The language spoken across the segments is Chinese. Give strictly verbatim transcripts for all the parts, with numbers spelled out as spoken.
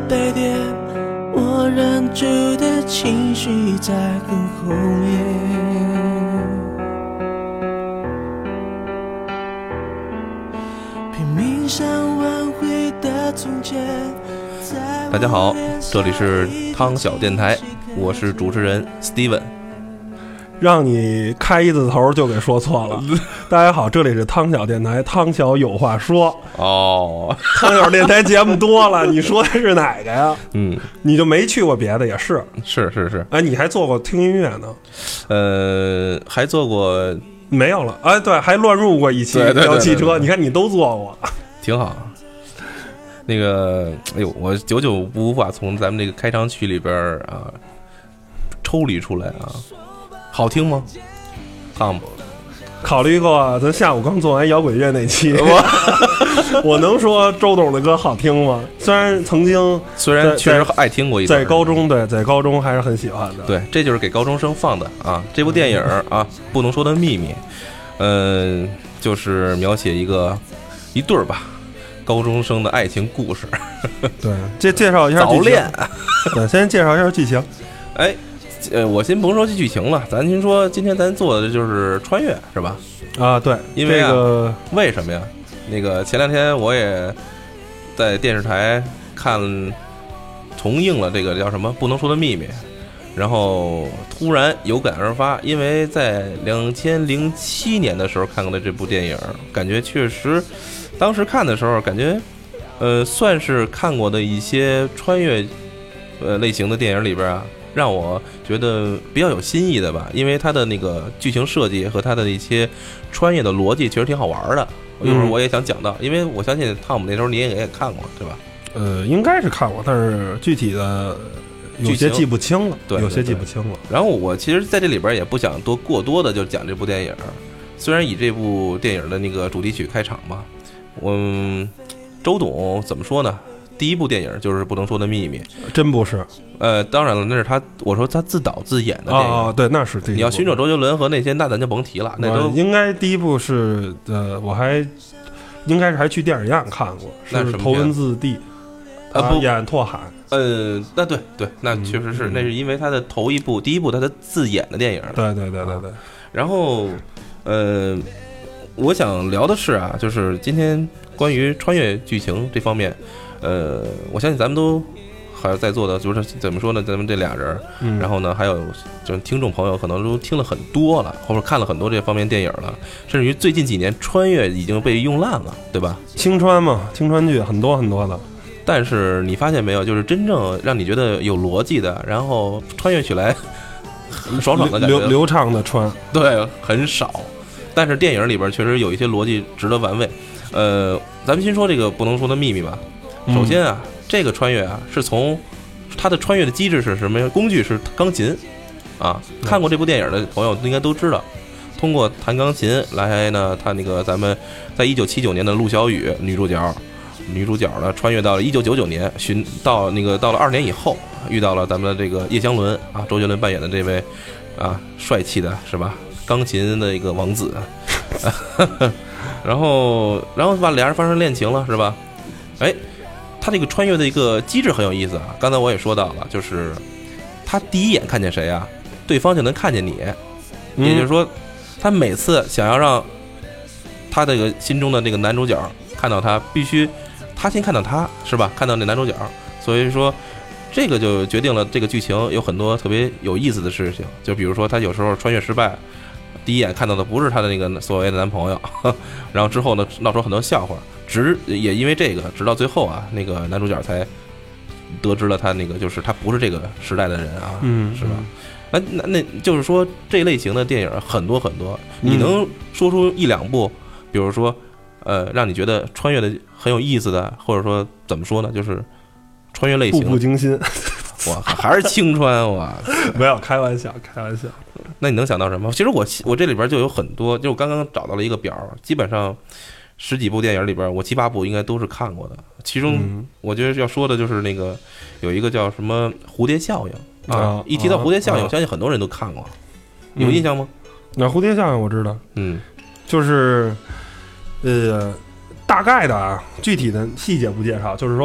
被点，我忍住的情绪在更后面。拼命想挽回的从前。 大家好，这里是汤小电台，我是主持人 Steven。 让你开一字头就给说错了。大家好，这里是汤小电台，汤小有话说。 哦， 汤小电台节目多了，你说的是哪个呀？ 嗯， 你就没去过别的也是？ 是是是。 哎，你还做过听音乐呢？ 呃，还做过没有了？哎，对，还乱入过一期聊汽车。你看你都做过， 挺好。那个，哎呦，我久久无法从咱们这个开场曲里边啊抽离出来啊。好听吗？汤姆考虑过，咱下午刚做完摇滚乐那期，我我能说周董的歌好听吗？虽然曾经， 虽然确实爱听过一段， 在高中对，在高中还是很喜欢的。 对，这就是给高中生放的啊。这部电影啊，不能说的秘密，嗯、呃，就是描写一个一对儿吧，高中生的爱情故事。 对，介介绍一下早恋。 对，先介绍一下剧情。 哎。呃，我先甭说剧情了，咱先说今天咱做的就是穿越，是吧？ 啊，对， 因为、啊、 这个为什么呀？那个前两天我也在电视台看重映了这个叫什么《不能说的秘密》，然后突然有感而发，因为在两千零七年的时候看过的这部电影，感觉确实当时看的时候感觉呃算是看过的一些穿越呃类型的电影里边啊。让我觉得比较有新意的吧，因为它的那个剧情设计和它的一些穿越的逻辑其实挺好玩的。一会儿我也想讲到，因为我相信汤姆那时候你也也看过，对吧？ 呃，应该是看过，但是具体的有些记不清了， 对， 有些记不清了。 然后我其实在这里边也不想多过多的就讲这部电影，虽然以这部电影的那个主题曲开场嘛，我、嗯、周董怎么说呢？第一部电影就是《不能说的秘密》， 真不是。 呃，当然了，那是他，我说他自导自演的电影。 哦，对，那是第一部。 你要寻找周杰伦和那些，那咱就甭提了。那都应该第一部是呃，我还应该是还去电影院看过， 是头文字 D， 啊不演拓海。 呃，那对对，那确实是， 嗯、 那是因为他的头一部，第一部他的自演的电影。 对对对对对。 然后，呃，我想聊的是啊，就是今天关于穿越剧情这方面。呃，我相信咱们都还有在座的，就是怎么说呢？咱们这俩人， 嗯、 然后呢，还有就是听众朋友可能都听了很多了，或者看了很多这方面电影了，甚至于最近几年穿越已经被用烂了，对吧？ 青川嘛，青川剧很多很多的。 但是你发现没有，就是真正让你觉得有逻辑的，然后穿越起来很爽爽的感觉， 流流畅的穿， 对，很少。但是电影里边确实有一些逻辑值得玩味。呃，咱们先说这个不能说的秘密吧。首先啊，这个穿越啊，是从它的穿越的机制是什么呀？工具是钢琴啊。看过这部电影的朋友应该都知道，通过弹钢琴来呢，他那个咱们在一九七九年的陆小雨女主角，女主角呢穿越到了一九九九年，寻到那个到了二年以后，遇到了咱们的这个叶湘伦啊，周杰伦扮演的这位啊帅气的是吧？钢琴的一个王子，然后然后把俩人发生恋情了是吧？哎。他这个穿越的一个机制很有意思啊，刚才我也说到了，就是他第一眼看见谁啊，对方就能看见你， 嗯、 也就是说，他每次想要让他这个心中的这个男主角看到他，必须他先看到他，是吧？看到那男主角，所以说这个就决定了这个剧情有很多特别有意思的事情，就比如说他有时候穿越失败，第一眼看到的不是他的那个所谓的男朋友，然后之后呢闹出很多笑话。直也因为这个，直到最后啊，那个男主角才得知了他那个就是他不是这个时代的人啊， 嗯， 是吧？那那那就是说这类型的电影很多很多，你能说出一两部，比如说呃，让你觉得穿越的很有意思的，或者说怎么说呢，就是穿越类型， 步步惊心。 哇，还是青川哇！ 没有开玩笑，开玩笑。 那你能想到什么？其实我我这里边就有很多，就我刚刚找到了一个表，基本上。十几部电影里边，我七八部应该都是看过的。其中，我觉得要说的就是那个有一个叫什么蝴蝶效应啊。一提到蝴蝶效应，我相信很多人都看过，有印象吗？ 那蝴蝶效应我知道， 嗯， 就是呃大概的啊，具体的细节不介绍，就是说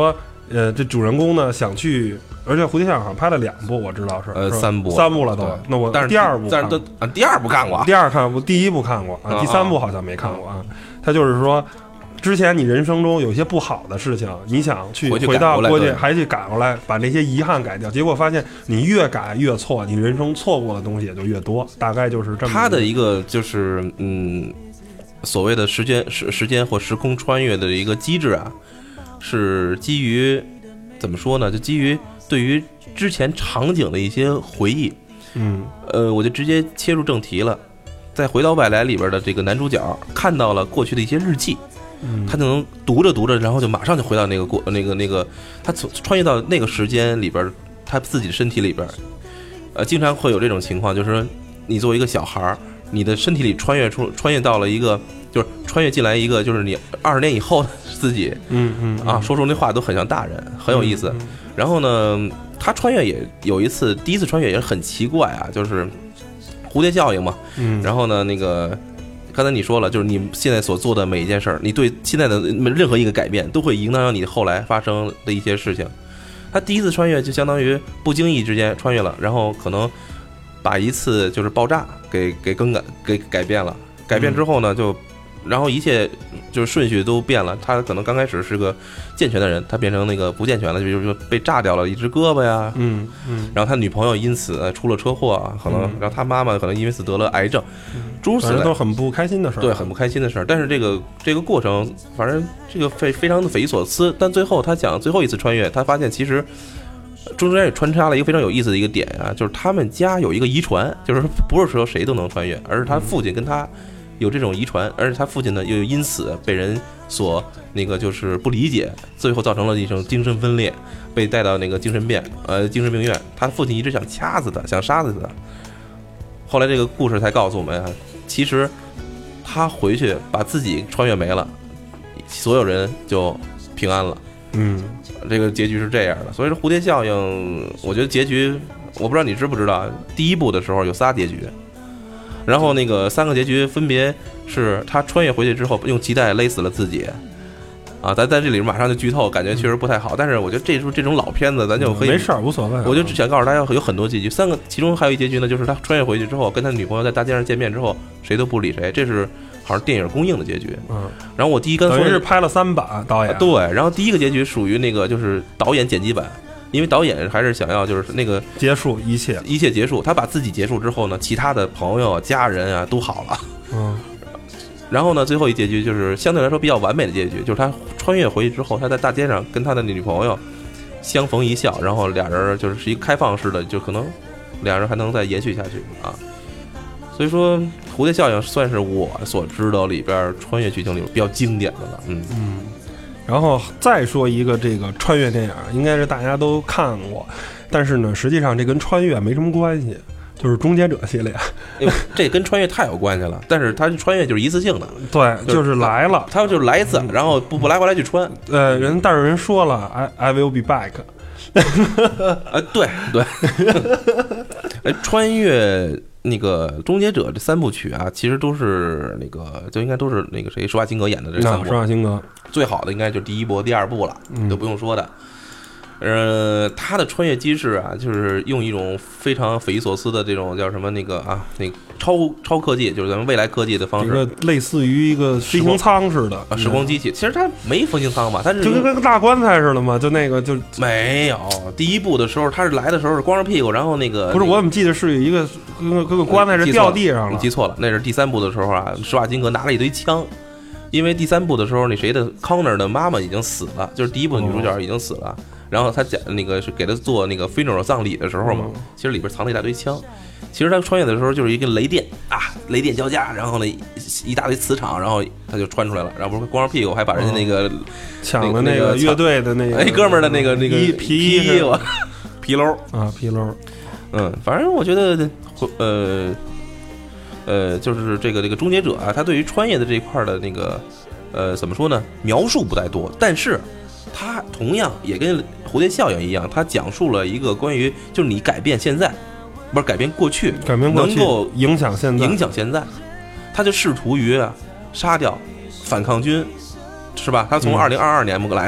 呃，这主人公呢想去，而且蝴蝶效应好像拍了两部，我知道是呃三部三部了都。那我但是第二部但是都啊第二部看过， 第二看过，第一部看过啊， 啊第三部好像没看过啊。他就是说，之前你人生中有些不好的事情，你想去回去回到过去， 对还去改过来，把那些遗憾改掉，结果发现你越改越错，你人生错过的东西也就越多，大概就是这么。 他的一个就是嗯，所谓的时间时时间或时空穿越的一个机制啊，是基于怎么说呢？就基于对于之前场景的一些回忆。 嗯， 呃，我就直接切入正题了。在《回到未来》里边的这个男主角看到了过去的一些日记， 嗯， 他就能读着读着，然后就马上就回到那个过那个那个，他从穿越到那个时间里边，他自己的身体里边，呃，经常会有这种情况，就是你作为一个小孩，你的身体里穿越出穿越到了一个，就是穿越进来一个，就是你二十年以后的自己， 嗯嗯啊，说出那话都很像大人，很有意思。 嗯嗯、 然后呢，他穿越也有一次，第一次穿越也很奇怪啊，就是蝴蝶效应嘛。 嗯， 然后呢，那个刚才你说了，就是你现在所做的每一件事儿，你对现在的任何一个改变，都会影响你后来发生的一些事情。他第一次穿越就相当于不经意之间穿越了，然后可能把一次就是爆炸给给更改给改变了，改变之后呢，就然后一切就是顺序都变了。他可能刚开始是个健全的人，他变成那个不健全了，就是说被炸掉了一只胳膊呀， 嗯嗯， 然后他女朋友因此出了车祸，可能，然后他妈妈可能因为此得了癌症，诸如此类， 都很不开心的事儿， 对，很不开心的事儿。但是这个这个过程，反正这个非非常的匪夷所思。但最后他讲最后一次穿越，他发现其实中间也穿插了一个非常有意思的一个点啊，就是他们家有一个遗传，就是不是说谁都能穿越，而是他父亲跟他有这种遗传，而且他父亲呢又因此被人所那个就是不理解，最后造成了一种精神分裂，被带到那个精神病呃精神病院。他父亲一直想掐死他，想杀死他。后来这个故事才告诉我们啊，其实他回去把自己穿越没了，所有人就平安了。 嗯， 这个结局是这样的。所以说蝴蝶效应，我觉得结局我不知道你知不知道，第一部的时候有仨结局。然后那个三个结局分别是他穿越回去之后用脐带勒死了自己，啊，咱在这里马上就剧透，感觉确实不太好。但是我觉得这这种老片子咱就可以， 没事儿，无所谓。 我就只想告诉大家有很多结局，三个其中还有一结局呢，就是他穿越回去之后跟他女朋友在大街上见面之后，谁都不理谁，这是好像电影公映的结局。 嗯， 然后我第一跟等于是拍了三版导演、啊、 对，然后第一个结局属于那个就是导演剪辑版。因为导演还是想要就是那个结束一切， 一切结束。他把自己结束之后呢，其他的朋友、家人啊都好了。 嗯， 然后呢，最后一结局就是相对来说比较完美的结局，就是他穿越回去之后，他在大街上跟他的女朋友相逢一笑，然后俩人就是是一个开放式的，就可能俩人还能再延续下去啊。所以说，蝴蝶效应算是我所知道里边穿越剧情里比较经典的了。嗯嗯。然后再说一个这个穿越电影，应该是大家都看过，但是呢，实际上这跟穿越没什么关系，就是《终结者》系列。 这跟穿越太有关系了，但是它穿越就是一次性的， 对，就是来了， 他就是来一次，然后不不来回来去穿。 呃，人但是人说了 ，I I will be back。 啊，对对，哎，穿越那个《终结者》这三部曲啊，其实都是那个就应该都是那个谁施瓦辛格演的这三部。 施瓦辛格最好的应该就是第一部、第二部了，都不用说的。呃，他的穿越机制啊，就是用一种非常匪夷所思的这种叫什么那个啊，那个超超科技，就是咱们未来科技的方式， 一个类似于一个飞行舱似的啊，时光机器。其实它没飞行舱吧，它是就跟个大棺材似的嘛，就那个就没有。第一部的时候，他是来的时候是光着屁股，然后那个不是我怎么记得是有一个跟个跟个棺材是掉地上了， 你记错了，那是第三部的时候啊，施瓦辛格拿了一堆枪。因为第三部的时候，那谁的康纳的妈妈已经死了，就是第一部的女主角已经死了。哦、然后他讲那个是给他做那个 funeral 葬礼的时候嘛，嗯、其实里边藏了一大堆枪。其实他穿越的时候就是一个雷电啊，雷电交加，然后呢一大堆磁场，然后他就穿出来了。然后不是光着屁股，还把人家那个抢了那个乐队的那个哎哥们儿的那个那个皮衣皮褛啊皮褛。 嗯，反正我觉得呃。呃，就是这个这个终结者啊，他对于穿越的这一块的那个，呃，怎么说呢？描述不太多，但是他同样也跟蝴蝶效应一样，他讲述了一个关于就是你改变现在，不是改变过去， 改变过去能够影响现在， 影响现在，他就试图于啊杀掉反抗军，是吧？他从二零二二年来的嘛，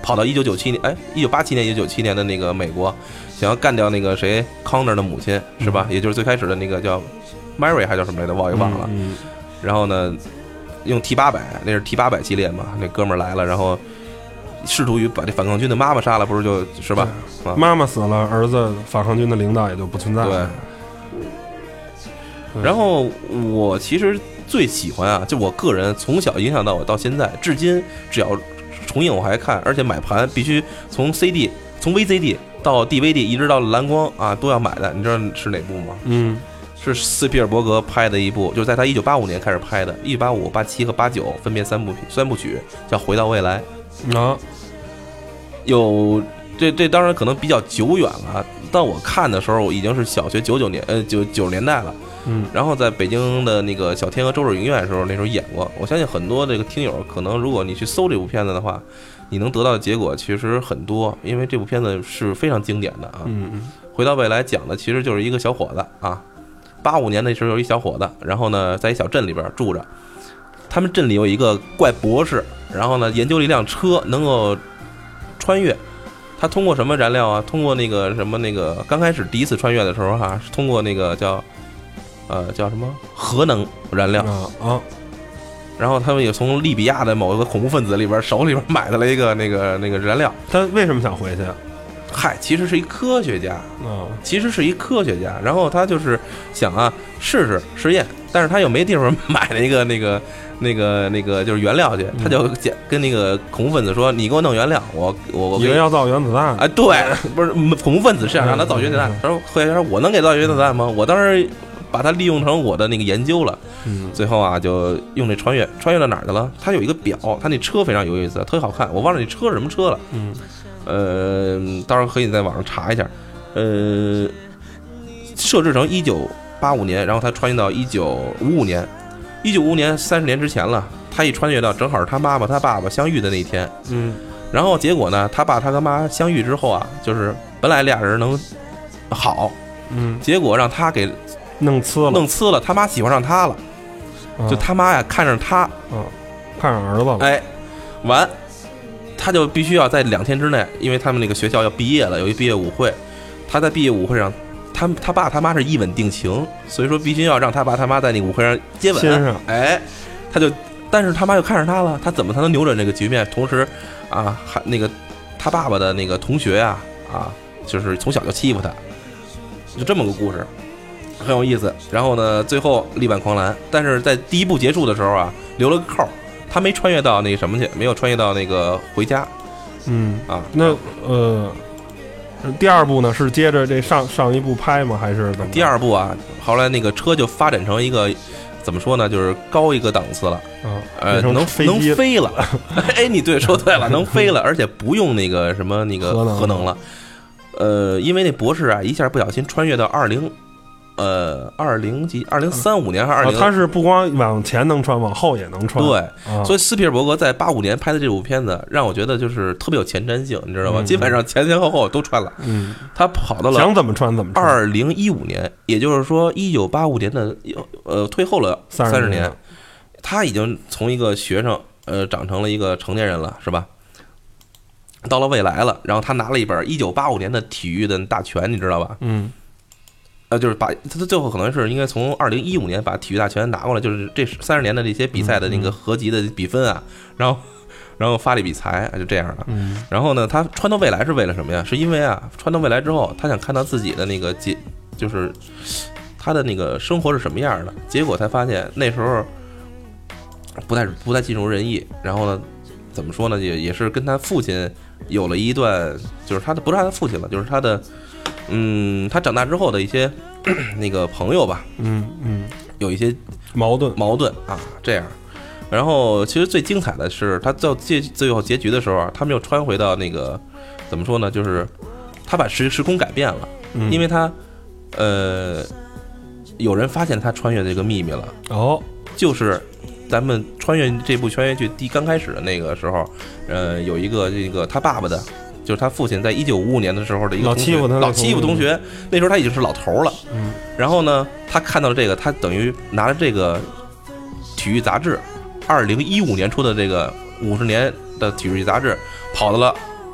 跑到一九九七年，哎，一九八七年、一九九七年的那个美国，想要干掉那个谁康纳的母亲，是吧？也就是最开始的那个叫 Mary 还叫什么来着，忘也忘了。 嗯嗯、 然后呢，用 T 八百，那是 T 八百系列嘛，那哥们儿来了，然后试图于把这反抗军的妈妈杀了，不是就是吧？啊、 妈妈死了，儿子反抗军的领导也就不存在了。 对。然后我其实最喜欢啊，就我个人从小影响到我到现在，至今只要重映我还看，而且买盘必须从 C D 从 V C D 到 D V D 一直到蓝光啊都要买的。你知道是哪部吗？ 嗯， 是斯皮尔伯格拍的一部，就是在他一九八五年开始拍的，一九八五、八七和八九分别三部三部曲，叫《回到未来》 啊。 有这这当然可能比较久远了，但我看的时候我已经是小学九九年呃九九十年代了。 嗯， 然后在北京的那个小天鹅周日影院的时候，那时候演过。我相信很多这个听友可能，如果你去搜这部片子的话，你能得到的结果其实很多，因为这部片子是非常经典的啊。 嗯嗯， 回到未来讲的其实就是一个小伙子啊，八五年那时候有一小伙子，然后呢在一小镇里边住着，他们镇里有一个怪博士，然后呢研究了一辆车能够穿越。他通过什么燃料啊？通过那个什么那个刚开始第一次穿越的时候哈、啊，是通过那个叫。呃，叫什么核能燃料啊啊！ 然后他们也从利比亚的某一个恐怖分子里边手里边买到了一个那个那个燃料。 他为什么想回去？ 嗨，其实是一科学家啊， 其实是一科学家。然后他就是想啊试试实验，但是他又没地方买那个那个那个那个就是原料去，他就跟那个恐怖分子说：“你给我弄原料，我我我。” 以为要造原子弹。 哎，对，不是恐怖分子是想让他造原子弹。他说：“科学家说，我能给造原子弹吗？我当时。”把它利用成我的那个研究了， 嗯， 最后啊就用这穿越，穿越到哪儿去了？它有一个表，它那车非常有意思，特别好看，我忘了那车是什么车了， 嗯， 呃，到时候可以在网上查一下，呃，设置成一九八五年，然后他穿越到一九五五年，一九五五年三十年之前了，他一穿越到正好是他妈妈他爸爸相遇的那天， 嗯， 然后结果呢，他爸他跟妈相遇之后啊，就是本来俩人能好， 嗯， 结果让他给。 弄呲了， 弄呲了，他妈喜欢上他了， 啊、 就他妈呀看上他， 啊，看上儿子了， 哎，完，他就必须要在两天之内，因为他们那个学校要毕业了，有一毕业舞会，他在毕业舞会上，他他爸他妈是一吻定情，所以说必须要让他爸他妈在那个舞会上接吻，哎，他就，但是他妈又看上他了，他怎么才能扭转这个局面？同时，啊，还那个他爸爸的那个同学啊，啊，就是从小就欺负他，就这么个故事。很有意思，然后呢，最后力挽狂澜，但是在第一部结束的时候啊，留了个扣，他没穿越到那个什么去，没有穿越到那个回家， 嗯啊， 那呃，第二部呢是接着这上上一部拍吗？还是怎么？ 第二部啊，后来那个车就发展成一个怎么说呢，就是高一个档次了， 啊， 呃，能能飞了，哎，你对说对了，能飞了，而且不用那个什么那个核能核能了，呃，因为那博士啊一下不小心穿越到二零。呃，二零几，二零三五年还是二零？ 他是不光往前能穿，往后也能穿。 对， 啊、 所以斯皮尔伯格在八五年拍的这部片子，让我觉得就是特别有前瞻性，你知道吧？ 嗯、 基本上前前后后都穿了。 嗯， 他跑到了想怎么穿怎么穿。 二零一五年，也就是说一九八五年的呃退后了三十年，他已经从一个学生呃长成了一个成年人了，是吧？到了未来了，然后他拿了一本一九八五年的体育的大全，你知道吧？ 嗯。 呃，就是把他最后可能是应该从二零一五年把体育大全拿过来，就是这三十年的这些比赛的那个合集的比分啊，然后然后发力比才，就这样的。 嗯。 然后呢，他穿到未来是为了什么呀？是因为啊，穿到未来之后，他想看到自己的那个结，就是他的那个生活是什么样的。结果才发现那时候不太不太尽如人意。然后呢，怎么说呢？也也是跟他父亲有了一段，就是他的不是他的父亲了，就是他的。嗯，他长大之后的一些那个朋友吧， 嗯嗯， 有一些矛盾矛盾啊，这样。然后其实最精彩的是，他到结最后结局的时候，他们又穿回到那个怎么说呢？就是他把时时空改变了， 嗯、 因为他呃有人发现他穿越这个秘密了。 哦， 就是咱们穿越这部穿越剧第刚开始的那个时候，呃，有一个这个他爸爸的。就是他父亲在一九五五年的时候的一个老欺负他老欺负同学，那时候他已经是老头了。 嗯， 然后呢，他看到了这个，他等于拿着这个体育杂志，二零一五年出的这个五十年的体育杂志，跑到了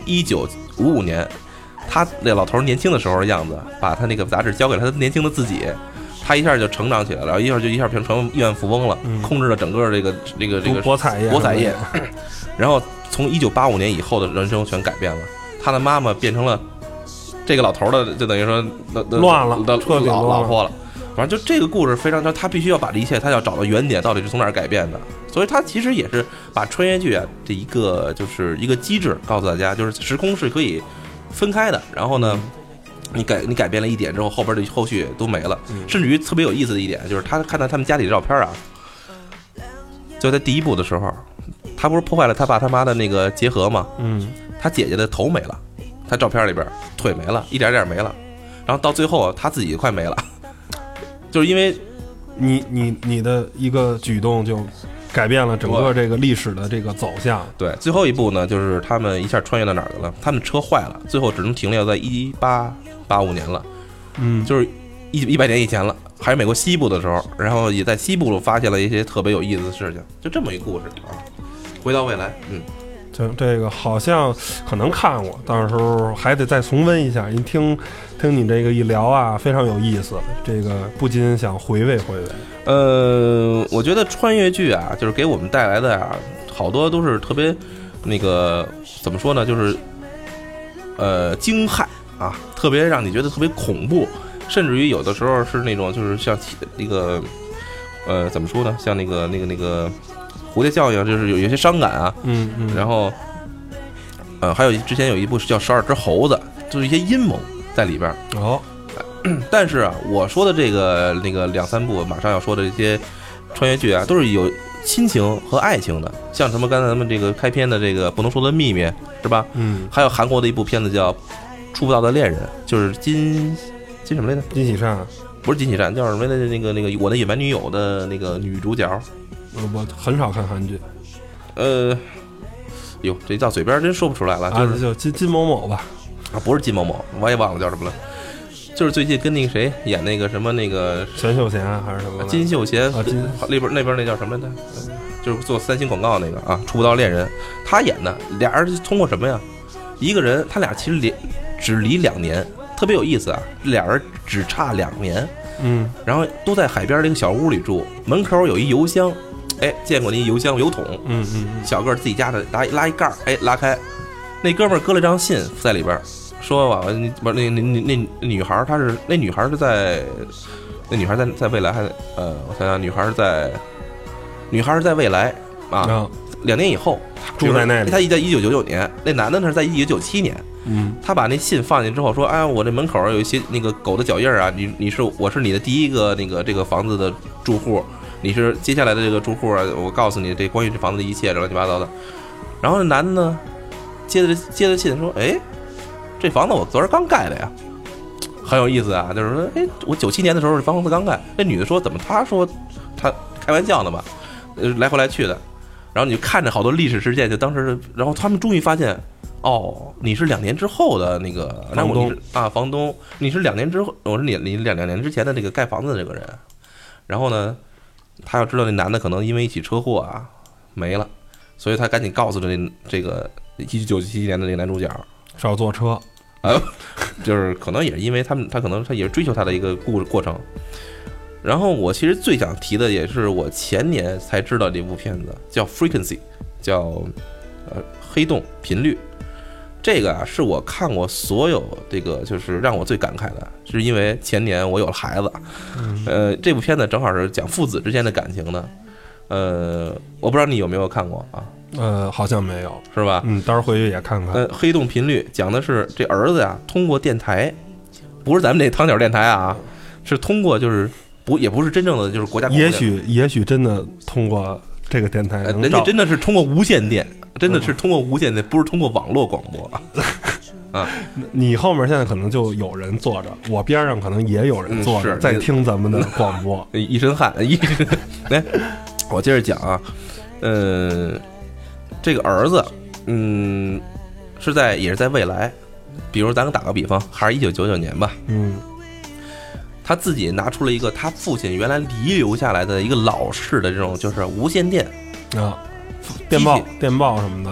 一九五五年，他那老头年轻的时候的样子，把他那个杂志交给了他年轻的自己，他一下就成长起来了，然后一下就一下变成亿万富翁了， 嗯、 控制了整个这个这个这个博彩业， 博彩业。然后从一九八五年以后的人生全改变了，他的妈妈变成了这个老头的，就等于说乱了的彻底老乱了老婆了。反正就这个故事非常，他必须要把这一切，他要找到原点，到底是从哪儿改变的。所以他其实也是把穿越剧啊这一个就是一个机制告诉大家，就是时空是可以分开的。然后呢，你改你改变了一点之后，后边的后续都没了。甚至于特别有意思的一点就是，他看到他们家里的照片啊，就在第一部的时候，他不是破坏了他爸他妈的那个结合吗？ 嗯， 他姐姐的头没了，他照片里边腿没了，一点点没了，然后到最后他自己快没了。就是因为你你你的一个举动就改变了整个这个历史的这个走向。 对，最后一步呢，就是他们一下穿越到哪儿去了？他们车坏了，最后只能停留在一八八五年了， 嗯， 就是一一百年以前了，还是美国西部的时候，然后也在西部发现了一些特别有意思的事情，就这么一个故事啊。回到未来，嗯。 这这个好像可能看过，到时候还得再重温一下。你听听你这个一聊啊，非常有意思。这个不禁想回味回味。 呃，我觉得穿越剧啊，就是给我们带来的啊，好多都是特别那个怎么说呢，就是呃惊骇啊，特别让你觉得特别恐怖，甚至于有的时候是那种就是像那个呃怎么说呢，像那个那个那个。蝴蝶效应就是有有些伤感啊， 嗯嗯， 然后，呃，还有之前有一部是叫《十二只猴子》，就是一些阴谋在里边。 哦， 但是啊，我说的这个那个两三部马上要说的这些穿越剧啊，都是有亲情和爱情的，像什么刚才咱们这个开篇的这个不能说的秘密，是吧？ 嗯， 还有韩国的一部片子叫《触不到的恋人》，就是金金什么来着？ 金喜善不是金喜善，叫什么来着？那个那个我的野蛮女友的那个女主角。 我很少看韩剧， 呃，哟，这到嘴边真说不出来了，就是、 啊、就金金某某吧， 啊，不是金某某，我也忘了叫什么了，就是最近跟那个谁演那个什么那个全秀贤还是什么金秀贤啊，金那边那边那叫什么的，就是做三星广告那个啊，触不到恋人，他演的，俩人通过什么呀？一个人他俩其实离只离两年，特别有意思啊，俩人只差两年， 嗯， 然后都在海边的一个小屋里住，门口有一邮箱。哎，见过那邮箱邮筒， 嗯嗯嗯， 小个自己家的，拉拉一盖儿，哎，拉开，那哥们儿搁了张信在里边，说吧，你不是那那那那女孩，她是那女孩是在，那女孩在在未来还呃，我想想，女孩是在，女孩是在未来啊， 哦、 两年以后住在那里， 他在一九九九年，那男的呢是在一九九七年， 嗯， 他把那信放进之后说，哎，我这门口有一些那个狗的脚印啊，你你是我是你的第一个那个这个房子的住户。你是接下来的这个住户啊，我告诉你这关于这房子的一切乱七八糟的。然后那男的呢，接着接着信说，哎，这房子我昨儿刚盖的呀，很有意思啊。就是说，哎，我九七年的时候这房子刚盖。那女的说，怎么？他说他开玩笑呢吧，呃，来回来去的。然后你就看着好多历史事件，就当时，然后他们终于发现，哦，你是两年之后的那个房东啊，房东，你是两年之后，我是你你两两年之前的这个盖房子的这个人。然后呢？他要知道那男的可能因为一起车祸啊没了，所以他赶紧告诉这这个一九九七年的这个男主角少坐车， 啊，就是可能也是因为他们他可能他也是追求他的一个故事过程。然后我其实最想提的也是我前年才知道这部片子叫 Frequency， 叫呃黑洞频率。这个啊是我看过所有这个就是让我最感慨的，是因为前年我有了孩子，呃，这部片子正好是讲父子之间的感情的，呃，我不知道你有没有看过啊？ 呃，好像没有， 是吧？ 嗯，到时候回去也看看。 呃，黑洞频率讲的是这儿子呀，通过电台，不是咱们这汤角电台啊，是通过就是不也不是真正的就是国家广播电台， 也许也许真的通过这个电台能， 人家真的是通过无线电。真的是通过无线电，不是通过网络广播啊！ 你后面现在可能就有人坐着，我边上可能也有人坐着，嗯、在听咱们的广播， 一身汗。一身来，我接着讲啊，嗯，这个儿子，嗯，是在也是在未来，比如咱打个比方，还是一九九九年吧， 嗯， 他自己拿出了一个他父亲原来遗留下来的一个老式的这种就是无线电啊。电报、电报什么的，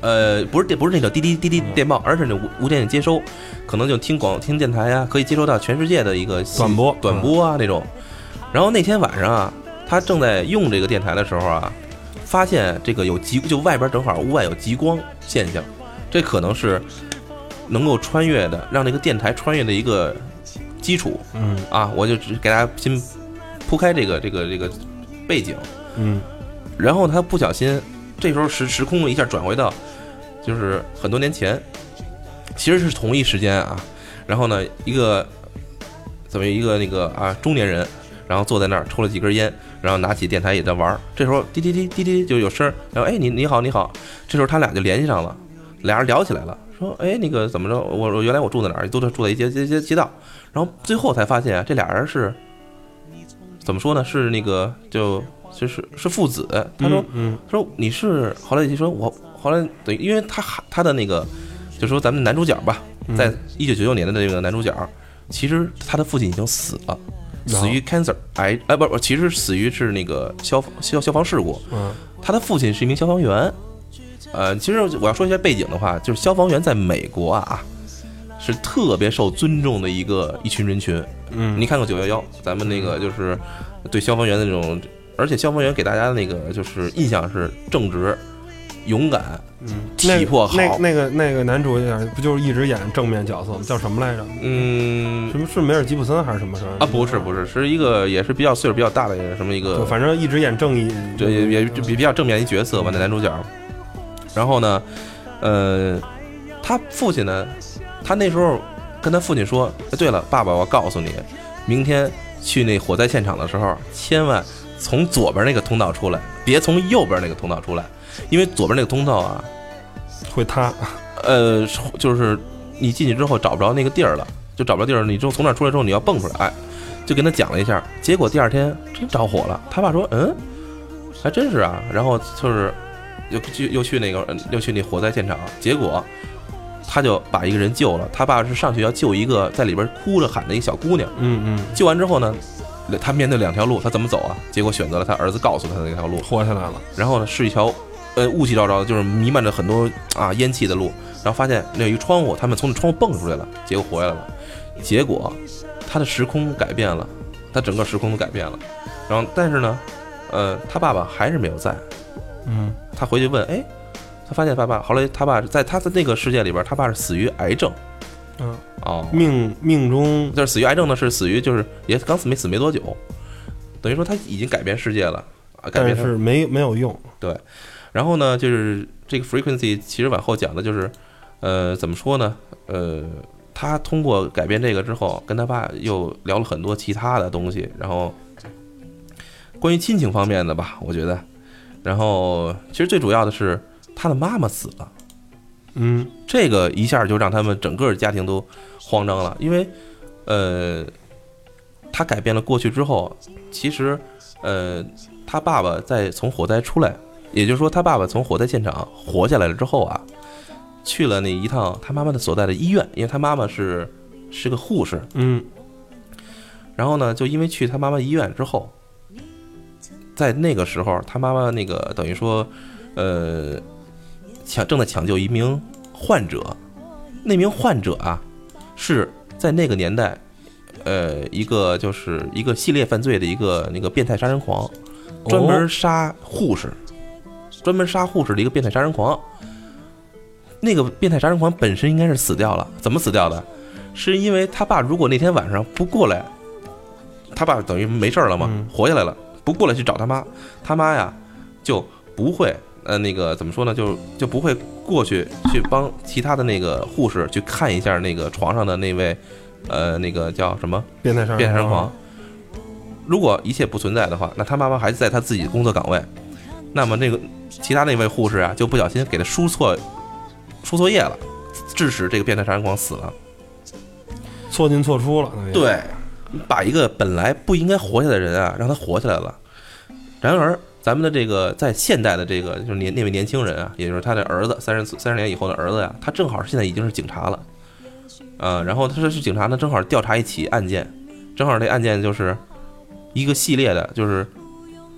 呃，不是电，不是那个滴滴滴滴电报，而是那无无线接收，可能就听广听电台啊，可以接收到全世界的一个短波短波啊那种。然后那天晚上啊，他正在用这个电台的时候啊，发现这个有极，就外边正好屋外有极光现象，这可能是能够穿越的，让这个电台穿越的一个基础。 嗯啊，我就只给大家先铺开这个这个这个背景。 嗯， 然后他不小心，这时候时时空一下转回到，就是很多年前，其实是同一时间啊。然后呢，一个怎么一个那个啊中年人，然后坐在那儿抽了几根烟，然后拿起电台也在玩。这时候滴滴滴滴滴就有声，然后哎你你好你好，这时候他俩就联系上了，俩人聊起来了，说哎那个怎么着，我我原来我住在哪儿，都住在一街街街街道，然后最后才发现啊，这俩人是怎么说呢？是那个就。就是是父子，他说， 嗯，嗯说你是，后来就说我后来等于，因为他他的那个，就说咱们男主角吧，在一九九九年的这个男主角，其实他的父亲已经死了，死于 cancer 癌，哎不不，其实死于是那个消防消消防事故， 嗯， 他的父亲是一名消防员，呃，其实我要说一下背景的话，就是消防员在美国啊是特别受尊重的一个一群人群， 嗯， 你看过九幺幺，咱们那个就是对消防员的那种。而且消防员给大家的那个就是印象是正直、勇敢， 嗯， 体魄好。 那那个那个男主角不就是一直演正面角色吗？叫什么来着？ 嗯， 什么是梅尔吉普森还是什么什么啊？不是不是，是一个也是比较岁数比较大的什么一个， 反正一直演正义， 这也也比比较正面一角色吧，那男主角。然后呢，呃，他父亲呢，他那时候跟他父亲说：“对了，爸爸，我告诉你，明天去那火灾现场的时候，千万。”从左边那个通道出来，别从右边那个通道出来，因为左边那个通道啊会塌。 呃，就是你进去之后找不着那个地儿了，就找不着地儿，你就从那出来之后你要蹦出来，哎，就跟他讲了一下，结果第二天真着火了。他爸说，嗯，还真是啊。然后就是又去又去那个又去那火灾现场，结果他就把一个人救了。他爸是上去要救一个在里边哭着喊的一个小姑娘， 嗯嗯， 救完之后呢。他面对两条路，他怎么走啊？结果选择了他儿子告诉他的那条路， 活下来了。 然后呢，是一条，呃，雾气昭昭的，就是弥漫着很多啊烟气的路。然后发现那有一窗户，他们从窗户蹦出来了，结果活下来了。结果他的时空改变了，他整个时空都改变了。然后，但是呢，呃，他爸爸还是没有在。 嗯， 他回去问，哎，他发现他爸，后来他爸在他的那个世界里边，他爸是死于癌症。 嗯哦， 命命中就是死于癌症呢，是死于就是也刚死没死没多久，等于说他已经改变世界了啊，改变但是没没有用。 对，然后呢，就是这个 frequency 其实往后讲的就是，呃，怎么说呢？呃，他通过改变这个之后，跟他爸又聊了很多其他的东西，然后关于亲情方面的吧，我觉得，然后其实最主要的是他的妈妈死了。 嗯， 这个一下就让他们整个家庭都慌张了，因为，呃，他改变了过去之后，其实，呃，他爸爸在从火灾出来，也就是说，他爸爸从火灾现场活下来了之后啊，去了那一趟他妈妈的所在的医院，因为他妈妈是是个护士， 嗯， 然后呢，就因为去他妈妈医院之后，在那个时候，他妈妈那个等于说，呃。抢正在抢救一名患者，那名患者啊，是在那个年代，呃，一个就是一个系列犯罪的一个那个变态杀人狂，专门杀护士，专门杀护士的一个变态杀人狂。那个变态杀人狂本身应该是死掉了，怎么死掉的？是因为他爸如果那天晚上不过来，他爸等于没事了嘛，活下来了，不过来去找他妈，他妈呀就不会。呃，那个怎么说呢？就就不会过去去帮其他的那个护士去看一下那个床上的那位，呃，那个叫什么变态杀人变态杀人狂。如果一切不存在的话，那他妈妈还是在他自己的工作岗位，那么那个其他那位护士啊，就不小心给他输错输错液了，致使这个变态杀人狂死了。 错进错出了。 对，把一个本来不应该活下来的人啊，让他活下来了。然而。咱们的这个在现代的这个就是年那位年轻人啊，也就是他的儿子，三十三十年以后的儿子呀，他正好现在已经是警察了，呃，然后他是警察呢，正好调查一起案件，正好这案件就是一个系列的，就是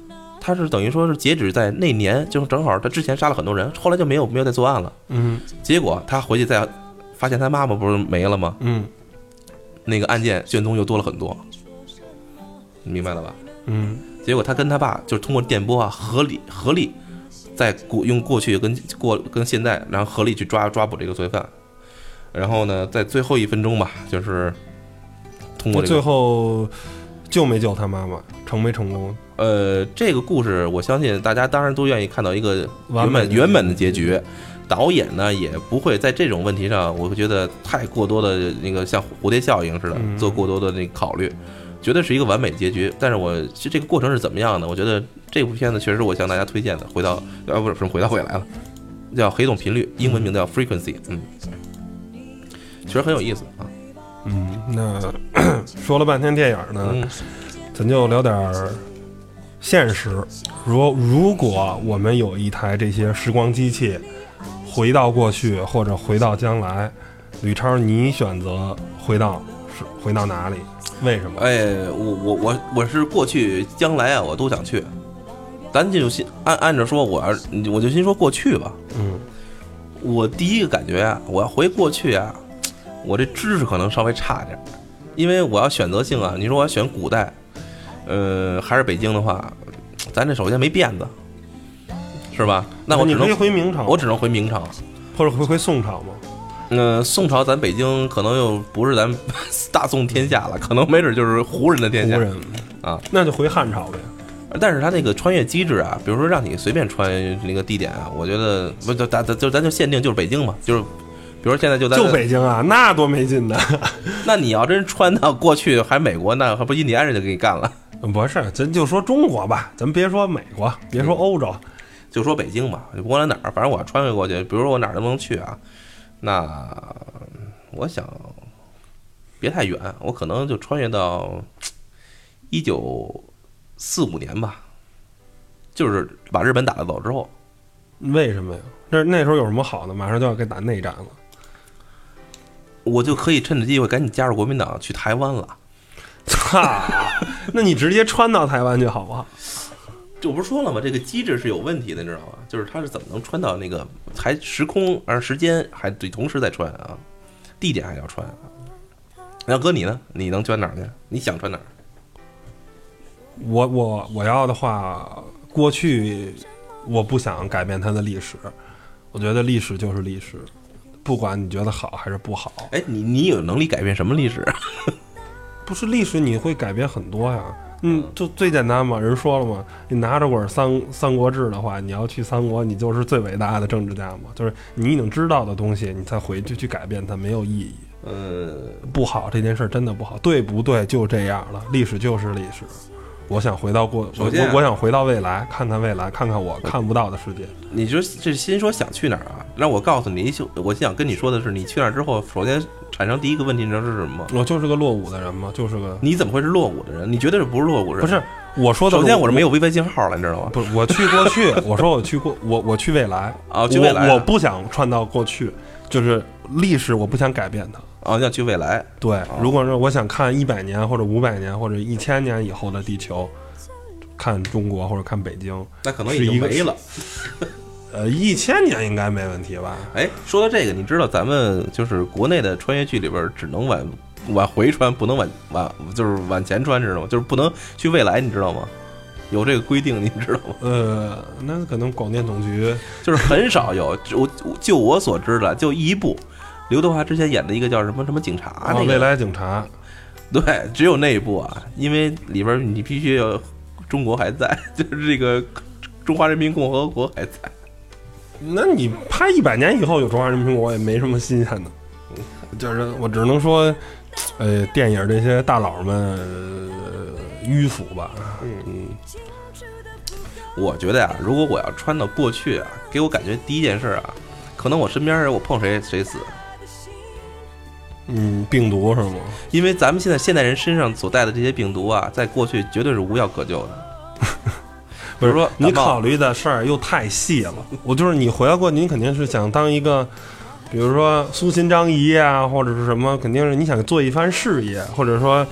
他是等于说是截止在那年，就是正好他之前杀了很多人，后来就没有没有再作案了。 嗯， 结果他回去再发现他妈妈不是没了吗？ 嗯， 那个案件卷宗又多了很多，你明白了吧？ 嗯， 结果他跟他爸就是通过电波啊，合力合力在过用过去跟过跟现在，然后合力去抓抓捕这个罪犯。然后呢，在最后一分钟吧，就是通过、这个、 最后救没救他妈妈，成没成功？ 呃，这个故事我相信大家当然都愿意看到一个原本原本的结局。导演呢也不会在这种问题上，我会觉得太过多的那个像蝴蝶效应似的做过多的那个考虑，绝对是一个完美结局。但是我其实这个过程是怎么样的？我觉得这部片子确实我向大家推荐的。回到啊不是回到未来了，叫《黑洞频率》，英文名叫 Frequency， 嗯，确实很有意思啊。 嗯，那说了半天电影呢，嗯、咱就聊点现实。如如果我们有一台这些时光机器，回到过去或者回到将来，吕超，你选择回到是回到哪里？为什么？ 哎，我我我我是过去将来啊，我都想去。咱就先按按着说，我要我就先说过去吧。 嗯， 我第一个感觉啊，我要回过去啊，我这知识可能稍微差点，因为我要选择性啊。你说我要选古代，呃，还是北京的话，咱这首先没辫子。是吧？那我只能你可以回明朝， 我只能回明朝， 或者回回宋朝吗？ 嗯、呃，宋朝咱北京可能又不是咱大宋天下了，可能没准就是胡人的天下。 胡人啊， 那就回汉朝呗。 但是他那个穿越机制啊，比如说让你随便穿那个地点啊，我觉得不就咱就咱就限定就是北京嘛，就是比如说现在就咱就北京啊，那多没劲的。 那你要真穿到过去还美国，那还不印第安人就给你干了？ 不是，咱就说中国吧，咱别说美国，别说欧洲。 嗯，就说北京吧，就不管哪儿，反正我要穿越过去，比如说我哪儿都能去啊，那我想别太远，我可能就穿越到一九四五年吧，就是把日本打了走之后。 为什么呀？那那时候有什么好的？马上就要给打内战了， 我就可以趁着机会赶紧加入国民党去台湾了。 操！那你直接穿到台湾就好不好？ 就不是说了吗？这个机制是有问题的，你知道吗？就是它是怎么能穿到那个还时空而时间还得同时在穿啊，地点还要穿啊。那哥你呢？你能穿哪儿去？你想穿哪儿？ 我我我要的话，过去我不想改变它的历史，我觉得历史就是历史，不管你觉得好还是不好。 哎，你你有能力改变什么历史？ 不是历史，你会改变很多呀。嗯，就最简单嘛，人说了嘛，你拿着本三三国志的话，你要去三国，你就是最伟大的政治家嘛。就是你已经知道的东西，你再回去去改变它没有意义。 呃， 不好，这件事真的不好，对不对？就这样了，历史就是历史。我想回到过，我我我想回到未来，看看未来，看看我看不到的世界。 你就这先说想去哪儿啊？让我告诉你，我想跟你说的是，你去那儿之后，首先产生第一个问题，你知道是什么吗？ 我就是个落伍的人嘛，就是个。 你怎么会是落伍的人？你绝对是不是落伍人？ 不是，我说的。 首先我是没有 WiFi 信号了，你知道吗？ 不是，我去过去，我说我去过，我我去未来啊，去未来、啊我，我不想穿到过去，就是历史，我不想改变它。 啊，要去未来。 对，如果说我想看一百年或者五百年或者一千年以后的地球。看中国或者看北京， 那可能已经没了。 呃，一千年应该没问题吧？ 哎，说到这个，你知道咱们就是国内的穿越剧里边只能往往回穿，不能往往就是往前穿，知道吗？就是不能去未来，你知道吗？有这个规定，你知道吗？ 呃，那可能广电总局就是很少有，我就我所知的，就一部刘德华之前演的一个叫什么什么警察，那个、 哦、未来警察， 对，只有那一部啊，因为里边你必须要。中国还在，就是这个中华人民共和国还在。 那你拍一百年以后有中华人民共和国也没什么新鲜的，就是我只能说，呃，电影这些大佬们、呃、迂腐吧。嗯， 我觉得呀、啊，如果我要穿到过去啊，给我感觉第一件事啊，可能我身边人我碰谁谁死。 嗯，病毒是吗？ 因为咱们现在现代人身上所带的这些病毒啊，在过去绝对是无药可救的。比如说， 你考虑的事儿又太细了。我就是你回到过，你肯定是想当一个，比如说苏秦张仪啊，或者是什么，肯定是你想做一番事业，或者说，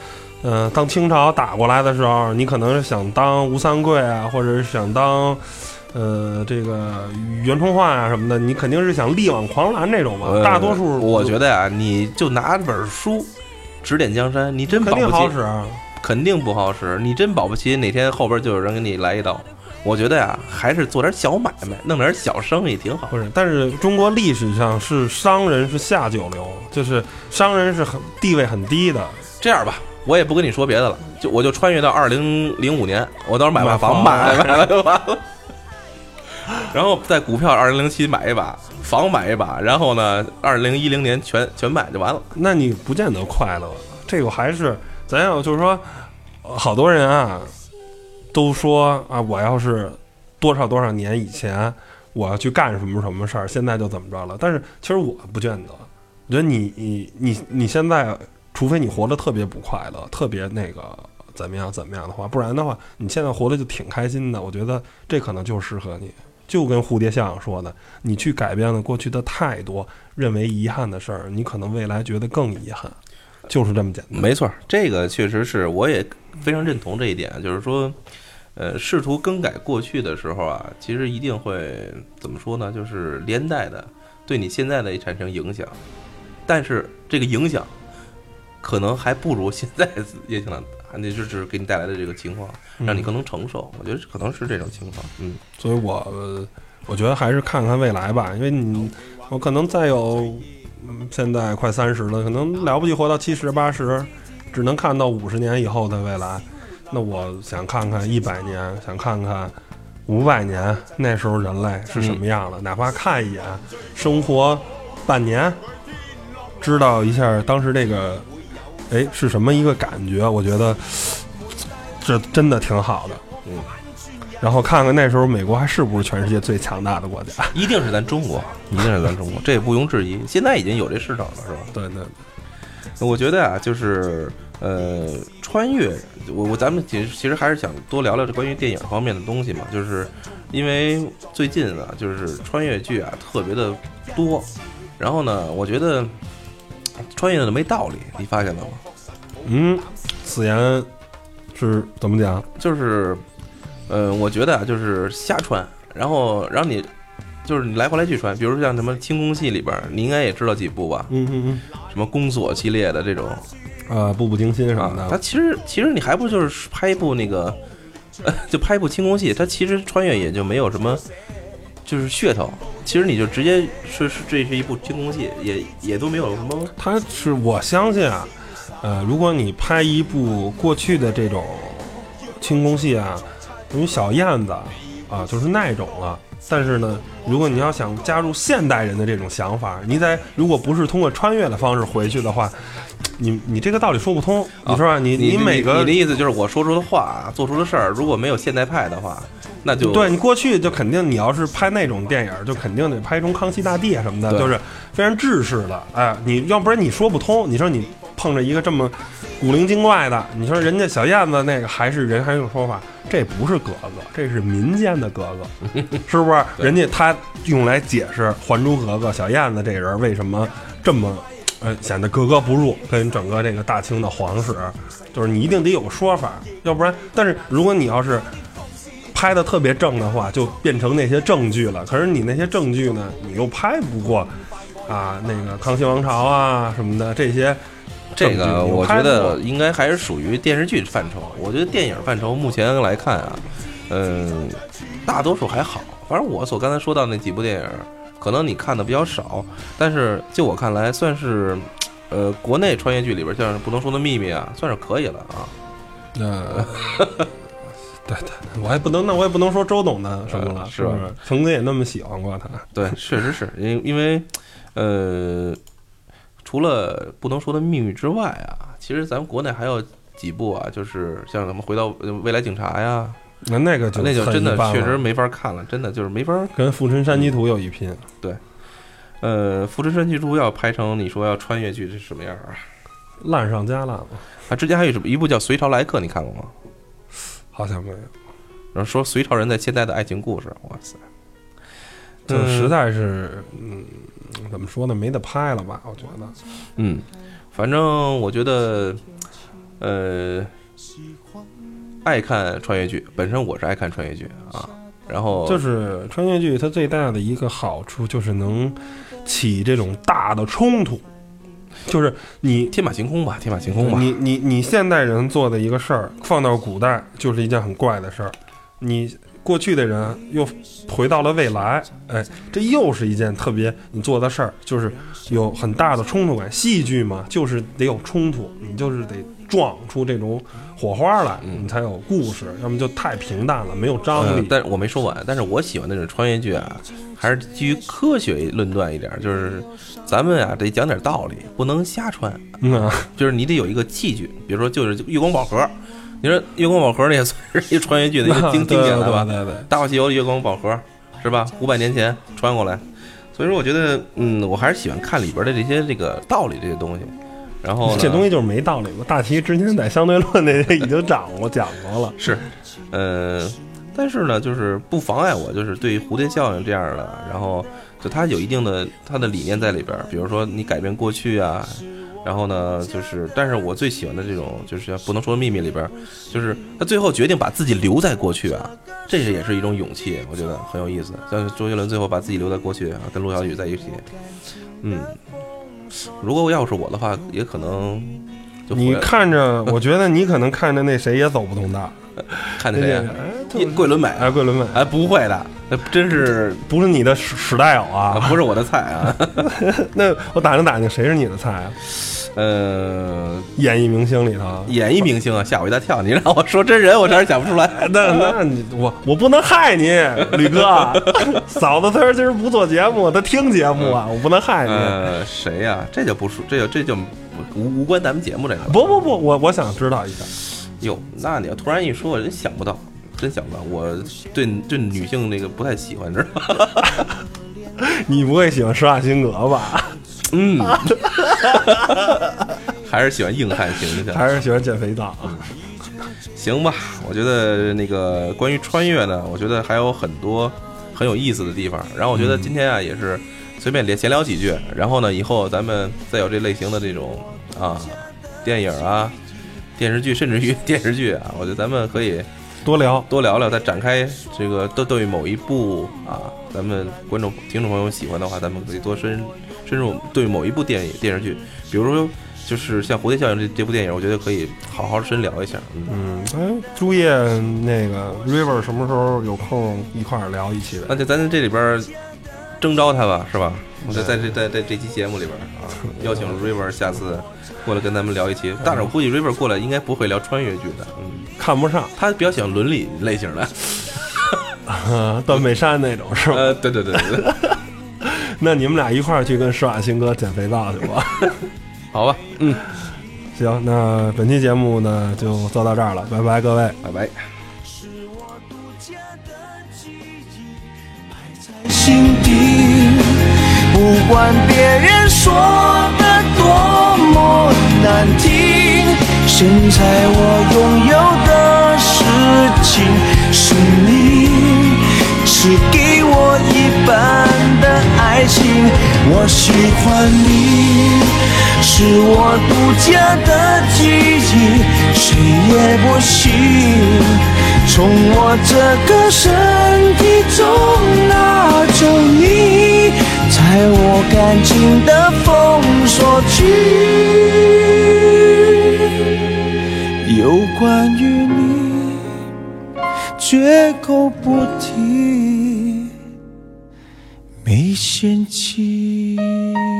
嗯、呃，当清朝打过来的时候，你可能是想当吴三桂啊，或者是想当。呃，这个袁崇焕啊什么的，你肯定是想力挽狂澜这种嘛。呃、大多数我觉得呀、啊，你就拿本书指点江山，你真保不齐， 肯定好使， 肯定不好使。你真保不齐哪天后边就有人给你来一刀。我觉得呀、啊，还是做点小买卖，弄点小生意挺好。 不是，但是中国历史上是商人是下九流，就是商人是很地位很低的。 这样吧。我也不跟你说别的了，就我就穿越到二零零五年，我到时候买把房买买了就完了。然后在股票二零零七买一把，房买一把，然后呢，二零一零年全全买就完了。 那你不见得快乐，这个还是咱要就是说，好多人啊都说啊，我要是多少多少年以前我要去干什么什么事儿，现在就怎么着了。但是其实我不见得，我觉得你你你你现在，除非你活得特别不快乐，特别那个怎么样怎么样的话，不然的话，你现在活得就挺开心的。我觉得这可能就适合你。就跟蝴蝶效应说的，你去改变了过去的太多认为遗憾的事儿，你可能未来觉得更遗憾，就是这么简单。 没错，这个确实是，我也非常认同这一点。就是说，呃，试图更改过去的时候啊，其实一定会怎么说呢？就是连带的对你现在的产生影响，但是这个影响可能还不如现在影响那就是给你带来的这个情况，让你更能承受。嗯、我觉得可能是这种情况。嗯， 所以我呃我觉得还是看看未来吧，因为你我可能再有，嗯、现在快三十了，可能了不起活到七十八十，只能看到五十年以后的未来。那我想看看一百年，想看看五百年，那时候人类是什么样的，嗯、哪怕看一眼，生活半年，知道一下当时这个。哎，是什么一个感觉？我觉得这真的挺好的。 嗯， 然后看看那时候美国还是不是全世界最强大的国家？ 一定是咱中国，一定是咱中国，这也不庸置疑。现在已经有这市场了，是吧？ 对对。 我觉得啊，就是呃，穿越，我我咱们其实其实还是想多聊聊这关于电影方面的东西嘛，就是因为最近啊，就是穿越剧啊特别的多，然后呢，我觉得。穿越的没道理，你发现了吗？ 嗯，此言是怎么讲？ 就是，呃，我觉得啊，就是瞎穿，然后，然后你就是你来回来去穿，比如像什么清宫戏里边，你应该也知道几部吧？ 嗯嗯嗯， 什么宫锁系列的这种， 呃，步步惊心什么的。 啊、它其实其实你还不就是拍一部那个，呃，就拍一部清宫戏，它其实穿越也就没有什么。就是噱头，其实你就直接是是这是一部清宫戏，也也都没有什么。 它是我相信啊，呃，如果你拍一部过去的这种清宫戏啊，因为小燕子啊，就是那种了。但是呢，如果你要想加入现代人的这种想法，你在如果不是通过穿越的方式回去的话，你你这个道理说不通，你说吧？你你每个你的意思就是我说出的话、做出的事儿，如果没有现代派的话。那就对你过去就肯定，你要是拍那种电影，就肯定得拍成康熙大帝什么的，就是非常制式的。哎，你要不然你说不通。你说你碰着一个这么古灵精怪的，你说人家小燕子那个还是人还有说法，这不是格格，这是民间的格格，是不是？人家他用来解释《还珠格格》小燕子这人为什么这么呃显得格格不入，跟整个这个大清的皇室，就是你一定得有个说法，要不然。但是如果你要是拍的特别正的话，就变成那些正剧了。可是你那些正剧呢，你又拍不过啊，那个康熙王朝啊什么的这些。 这个我觉得应该还是属于电视剧范畴。我觉得电影范畴目前来看啊，嗯，大多数还好。反正我所刚才说到那几部电影，可能你看的比较少，但是就我看来，算是呃国内穿越剧里边，像是不能说的秘密啊，算是可以了啊。 呃。对对，我也不能，那我也不能说周董的什么了，呃、是不是？冯哥也那么喜欢过他。 对，确实是因因为，呃，除了不能说的秘密之外啊，其实咱们国内还有几部啊，就是像咱们回到未来警察呀， 那那个就那就真的确实没法看了，真的就是没法跟《富春山居图》有一拼。 对，呃，《富春山居图》要拍成你说要穿越剧是什么样啊？ 烂上加烂了。 啊，之前还有什么一部叫《隋朝来客》，你看过吗？ 好像没有。 然后说隋朝人在现代的爱情故事，哇塞， 就实在是，嗯，怎么说呢，没得拍了吧？我觉得， 嗯，反正我觉得， 呃，爱看穿越剧，本身我是爱看穿越剧啊。然后就是穿越剧，它最大的一个好处就是能起这种大的冲突，就是你天马行空吧，天马行空吧。 你你你现代人做的一个事儿，放到古代就是一件很怪的事儿。你过去的人又回到了未来，哎，这又是一件特别你做的事儿，就是有很大的冲突感。戏剧嘛，就是得有冲突，你就是得撞出这种火花来， 嗯、 你才有故事，要么就太平淡了，没有张力。 呃、但是我没说完，但是我喜欢的这种穿越剧啊，还是基于科学论断一点，就是咱们啊得讲点道理，不能瞎穿。 嗯、啊， 就是你得有一个器具，比如说就是月光宝盒。你说月光宝盒那也算是一个穿越剧的一个经经典了吧？ 对对对， 大话西游的月光宝盒是吧？五百年前穿过来，所以说我觉得，嗯，我还是喜欢看里边的这些这个道理这些东西。然后这东西就是没道理。我大题之前在相对论那已经讲过讲过了。 是，呃，但是呢，就是不妨碍我就是对蝴蝶效应这样的，然后就它有一定的它的理念在里边，比如说你改变过去啊。然后呢，就是，但是我最喜欢的这种，就是不能说秘密里边，就是他最后决定把自己留在过去啊，这是也是一种勇气，我觉得很有意思。像周杰伦最后把自己留在过去啊，跟陆小雨在一起，嗯，如果要是我的话，也可能就你看着，我觉得你可能看着那谁也走不动道， 看着谁呀？桂纶镁， 哎，桂纶镁， 哎，不会的，那真是不是你的史史代友啊， 不是我的菜啊。 那我打听打听，谁是你的菜啊？ 呃， 演艺明星里头， 演艺明星啊，吓我一大跳！你让我说真人，我真是想不出来。 那那你我我不能害你，吕哥，嫂子她今儿不做节目，她听节目啊，我不能害你。 呃，谁呀、啊？这就不说，这就这就无无关咱们节目这个。 不不不，我我想知道一下。 哟，那你要突然一说，我真想不到，真想不到。我对对女性那个不太喜欢，知道吗？ 你不会喜欢施瓦辛格吧？ 嗯，还是喜欢硬汉型的， 还是喜欢减肥皂。 行吧，我觉得那个关于穿越呢，我觉得还有很多很有意思的地方。然后我觉得今天啊，也是随便闲聊几句。然后呢，以后咱们再有这类型的这种啊电影啊、电视剧，甚至于电视剧啊，我觉得咱们可以多聊多聊聊，再展开这个都对某一部啊，咱们观众听众朋友喜欢的话，咱们可以多深深入对某一部电影电视剧，比如说就是像《蝴蝶效应》这这部电影，我觉得可以好好深聊一下。 嗯，哎，朱叶那个 River 什么时候有空一块儿聊一期呗？ 那就咱这里边征召他吧，是吧？我就在这在在这期节目里边啊，邀请 River 下次过来跟咱们聊一期。但是我估计 River 过来应该不会聊穿越剧的，嗯， 看不上， 他比较喜欢伦理类型的， 啊，断背山那种是吧？ 呃，对对对对对。 那你们俩一块儿去跟施瓦辛格减肥皂去吧。 好吧，嗯， 行，那本期节目呢就做到这儿了，拜拜，各位， 拜拜。 心底，不管别人说的多么难听，现在我拥有的事情是你是给我一半的爱情，我喜欢你，是我独家的记忆，谁也不行从我这个身体中拿走你，在我感情的封锁区，有关于你绝口不提，没嫌弃。